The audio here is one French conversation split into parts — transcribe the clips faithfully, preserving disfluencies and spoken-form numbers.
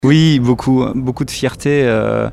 Oui, beaucoup, beaucoup de fierté euh,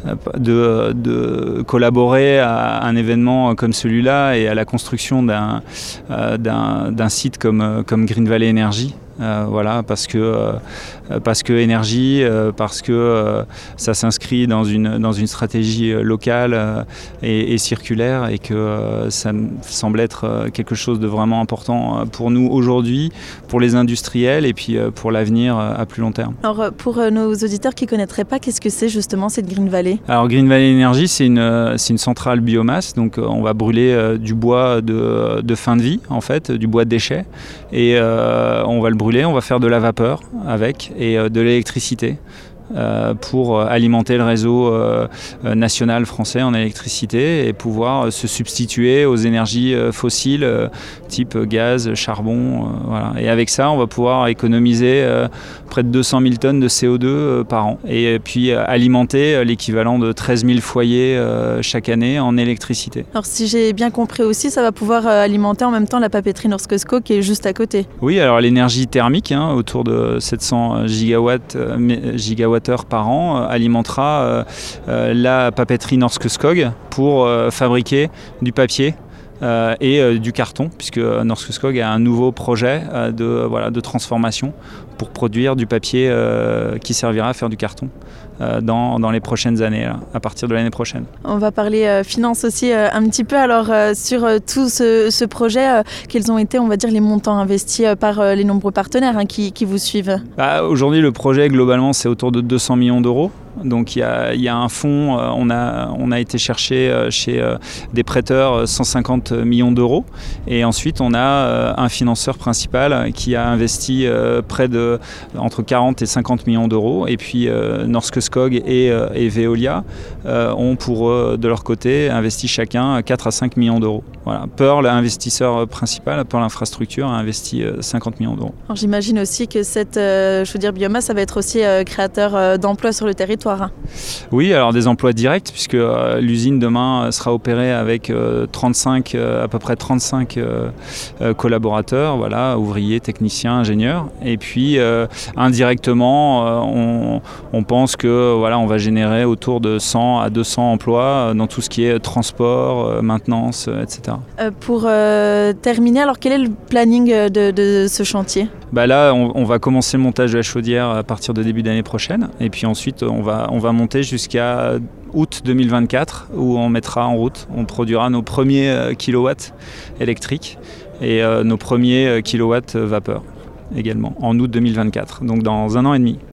de, de collaborer à un événement comme celui-là et à la construction d'un, euh, d'un, d'un site comme, comme Green Valley Energy. Euh, voilà, parce que euh, parce que énergie, euh, parce que euh, ça s'inscrit dans une dans une stratégie locale euh, et, et circulaire et que euh, ça me semble être euh, quelque chose de vraiment important pour nous aujourd'hui, pour les industriels et puis euh, pour l'avenir à plus long terme. Alors pour euh, nos auditeurs qui ne connaîtraient pas, qu'est-ce que c'est justement cette Green Valley ? Alors Green Valley Energy, c'est une c'est une centrale biomasse, donc on va brûler euh, du bois de de fin de vie en fait, du bois de déchets et euh, on va le brûler. On va faire de la vapeur avec et de l'électricité euh, pour alimenter le réseau euh, national français en électricité et pouvoir se substituer aux énergies fossiles euh, type gaz, charbon. Euh, voilà. Et avec ça, on va pouvoir économiser euh, près de deux cent mille tonnes de C O deux euh, par an et puis euh, alimenter l'équivalent de treize mille foyers euh, chaque année en électricité. Alors si j'ai bien compris aussi, ça va pouvoir euh, alimenter en même temps la papeterie Norske Skog qui est juste à côté. Oui, alors l'énergie thermique, hein, autour de sept cents gigawatts, euh, gigawattheures par an, euh, alimentera euh, euh, la papeterie Norske Skog pour euh, fabriquer du papier. Euh, et euh, du carton, puisque Norske Skog a un nouveau projet euh, de, voilà, de transformation pour produire du papier euh, qui servira à faire du carton euh, dans, dans les prochaines années, là, à partir de l'année prochaine. On va parler euh, finance aussi euh, un petit peu. Alors euh, sur euh, tout ce, ce projet, euh, quels ont été, on va dire, les montants investis euh, par euh, les nombreux partenaires hein, qui, qui vous suivent ? Bah, aujourd'hui, le projet, globalement, c'est autour de deux cents millions d'euros. Donc il y a, il y a un fonds, euh, on, a, on a été chercher euh, chez euh, des prêteurs cent cinquante millions d'euros et ensuite on a euh, un financeur principal qui a investi euh, près de entre quarante et cinquante millions d'euros et puis euh, Norske Skog et, euh, et Veolia euh, ont pour eux, de leur côté investi chacun quatre à cinq millions d'euros. Voilà. Pearl, investisseur principal, Pearl Infrastructure, a investi euh, cinquante millions d'euros. Alors j'imagine aussi que cette euh, chaudière biomasse, ça va être aussi euh, créateur euh, d'emplois sur le territoire. Oui, alors des emplois directs puisque euh, l'usine demain sera opérée avec euh, trente-cinq, euh, à peu près trente-cinq euh, euh, collaborateurs, voilà, ouvriers, techniciens, ingénieurs. Et puis euh, indirectement, euh, on, on pense que voilà, on va générer autour de cent à deux cents emplois dans tout ce qui est transport, euh, maintenance, euh, et cetera. Euh, pour euh, terminer, alors quel est le planning de, de ce chantier ? Bah là, on, on va commencer le montage de la chaudière à partir de début d'année prochaine. Et puis ensuite, on va, on va monter jusqu'à août deux mille vingt-quatre où on mettra en route, on produira nos premiers euh, kilowatts électriques et euh, nos premiers euh, kilowatts vapeur également en août deux mille vingt-quatre, donc dans un an et demi.